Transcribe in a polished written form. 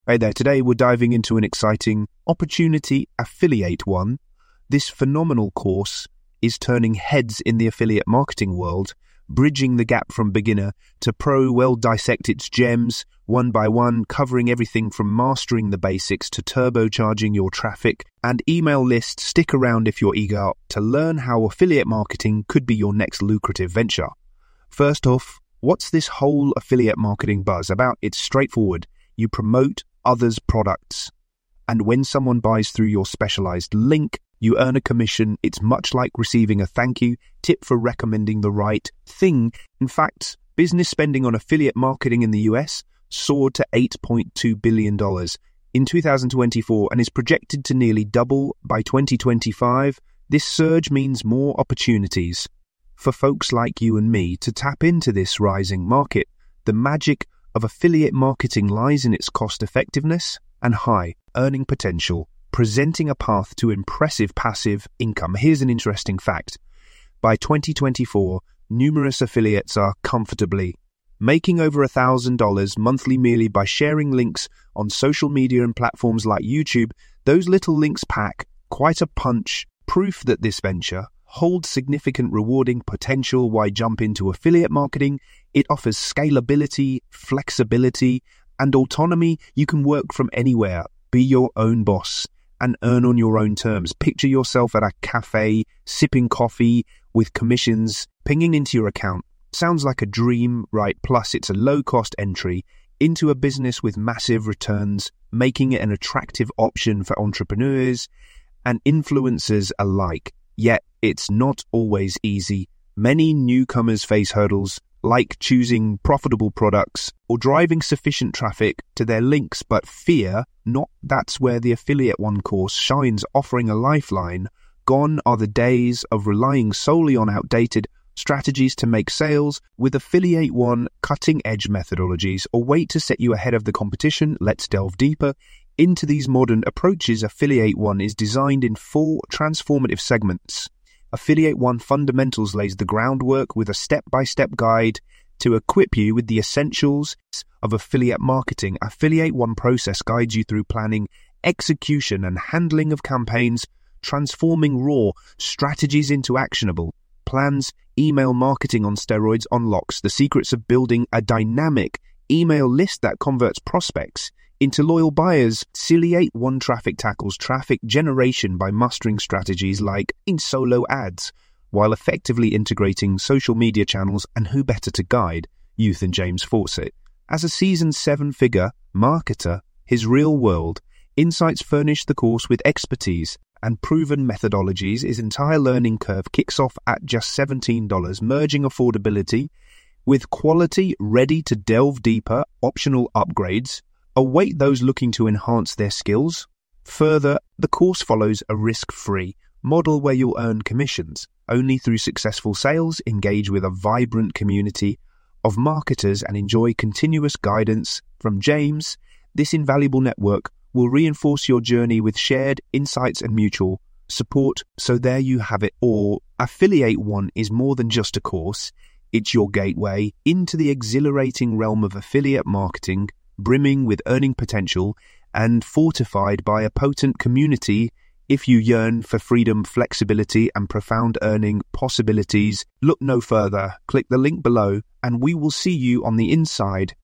Hey there, today we're diving into an exciting Opportunity Affiliate One. This phenomenal course is turning heads in the affiliate marketing world, bridging the gap from beginner to pro. Well, dissect its gems one by one, covering everything from mastering the basics to turbocharging your traffic and email list. Stick around if you're eager to learn how affiliate marketing could be your next lucrative venture. First off, what's this whole affiliate marketing buzz about? It's straightforward. You promote others' products, and when someone buys through your specialized link, you earn a commission. It's much like receiving a thank you tip for recommending the right thing. In fact, business spending on affiliate marketing in the US soared to $8.2 billion in 2024 and is projected to nearly double by 2025. This surge means more opportunities for folks like you and me to tap into this rising market. The magic of affiliate marketing lies in its cost effectiveness and high earning potential, presenting a path to impressive passive income. Here's an interesting fact. By 2024, numerous affiliates are comfortably making over $1,000 monthly merely by sharing links on social media and platforms like YouTube. Those little links pack quite a punch, proof that this venture holds significant rewarding potential. Why jump into affiliate marketing? It offers scalability, flexibility, and autonomy. You can work from anywhere, be your own boss, and earn on your own terms. Picture yourself at a cafe, sipping coffee with commissions pinging into your account. Sounds like a dream, right? Plus, it's a low-cost entry into a business with massive returns, making it an attractive option for entrepreneurs and influencers alike. Yet, it's not always easy. Many newcomers face hurdles like choosing profitable products or driving sufficient traffic to their links, but fear not. That's where the Affiliate One course shines, offering a lifeline. Gone are the days of relying solely on outdated strategies to make sales. With Affiliate One, cutting-edge methodologies or wait to set you ahead of the competition. Let's delve deeper into these modern approaches. Affiliate One is designed in 4 transformative segments. Affiliate One Fundamentals lays the groundwork with a step-by-step guide to equip you with the essentials of affiliate marketing. Affiliate One Process guides you through planning, execution, and handling of campaigns, transforming raw strategies into actionable plans. Email marketing on steroids unlocks the secrets of building a dynamic email list that converts prospects into loyal buyers. Affiliate One Traffic tackles traffic generation by mastering strategies like in solo ads, while effectively integrating social media channels. And who better to guide you than James Fawcett? As a seasoned 7-figure marketer, his real-world insights furnish the course with expertise and proven methodologies. His entire learning curve kicks off at just $17, merging affordability with quality, ready to delve deeper. Optional upgrades await those looking to enhance their skills. Further, the course follows a risk-free model where you'll earn commissions only through successful sales, engage with a vibrant community of marketers, and enjoy continuous guidance from James. This invaluable network will reinforce your journey with shared insights and mutual support. So there you have it all. Affiliate One is more than just a course. It's your gateway into the exhilarating realm of affiliate marketing, brimming with earning potential and fortified by a potent community. If you yearn for freedom, flexibility, and profound earning possibilities, look no further. Click the link below and we will see you on the inside.